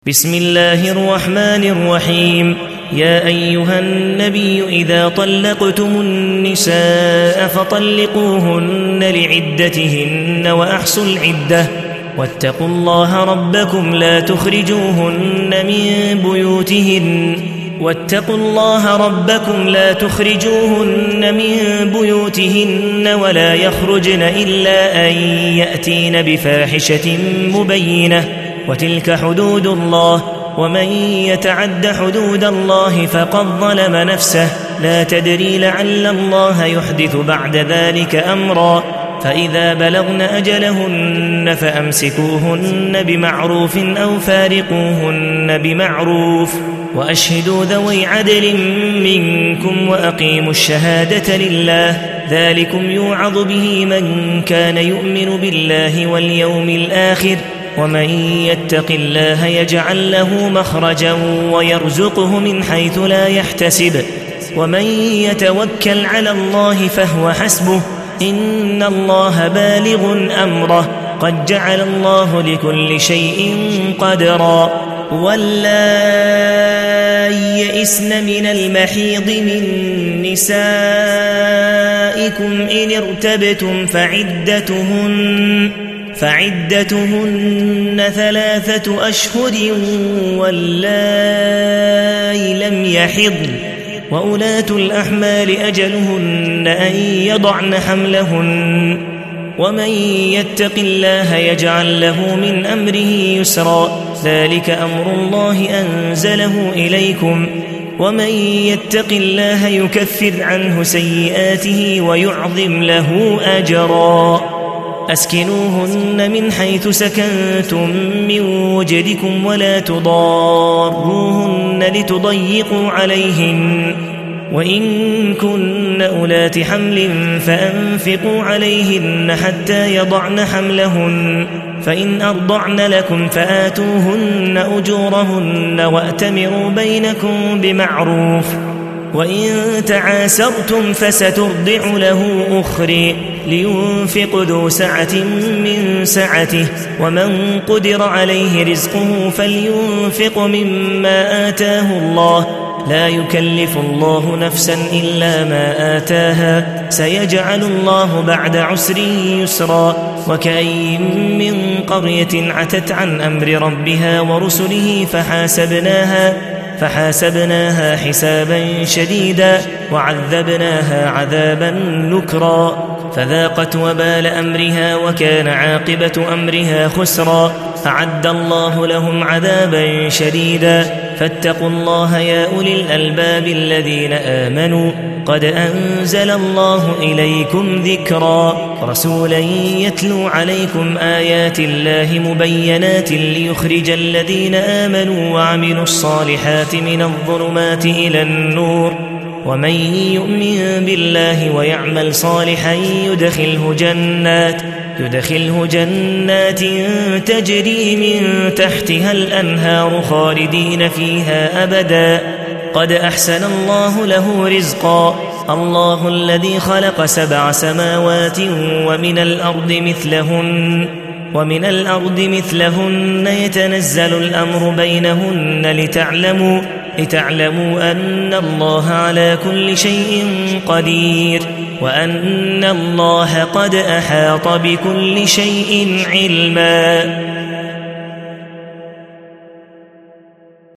بسم الله الرحمن الرحيم. يا أيها النبي إذا طلقتم النساء فطلقوهن لعدتهن وأحصوا العدة واتقوا الله ربكم لا تخرجوهن من بيوتهن ولا يخرجن إلا أن يأتين بفاحشة مبينة وتلك حدود الله ومن يتعد حدود الله فقد ظلم نفسه لا تدري لعل الله يحدث بعد ذلك أمرا فإذا بلغن أجلهن فأمسكوهن بمعروف أو فارقوهن بمعروف وأشهدوا ذوي عدل منكم وأقيموا الشهادة لله ذلكم يوعظ به من كان يؤمن بالله واليوم الآخر ومن يتق الله يجعل له مخرجا ويرزقه من حيث لا يحتسب ومن يتوكل على الله فهو حسبه إن الله بالغ أمره قد جعل الله لكل شيء قدرا واللائي يئسن من المحيض من نسائكم إن ارتبتم فعدتهن 3 أشهر واللائي لم يحضن وأولاة الأحمال أجلهن أن يضعن حملهن ومن يتق الله يجعل له من أمره يسرا ذلك أمر الله أنزله إليكم ومن يتق الله يكفر عنه سيئاته ويعظم له أجرا أسكنوهن من حيث سكنتم من وجدكم ولا تضاروهن لتضيقوا عليهن وإن كن أولات حمل فأنفقوا عليهن حتى يضعن حملهن فإن أرضعن لكم فآتوهن أجورهن وأتمروا بينكم بمعروف وإن تعاسرتم فسترضع له أخرى لينفق ذو سعة من سعته ومن قدر عليه رزقه فلينفق مما آتاه الله لا يكلف الله نفسا إلا ما آتاها سيجعل الله بعد عسر يسرا وكأي من قرية عتت عن أمر ربها ورسله فحاسبناها حسابا شديدا وعذبناها عذابا نكرا فذاقت وبال أمرها وكان عاقبة أمرها خسرا أعد الله لهم عذابا شديدا فاتقوا الله يا أولي الألباب الذين آمنوا قد أنزل الله إليكم ذكرا رسولا يتلو عليكم آيات الله مبينات ليخرج الذين آمنوا وعملوا الصالحات من الظلمات إلى النور ومن يؤمن بالله ويعمل صالحا يدخله جنات تجري من تحتها الأنهار خالدين فيها أبدا قد أحسن الله له رزقا الله الذي خلق 7 سماوات ومن الأرض مثلهن يتنزل الأمر بينهن لتعلموا أن الله على كل شيء قدير وأن الله قد أحاط بكل شيء علما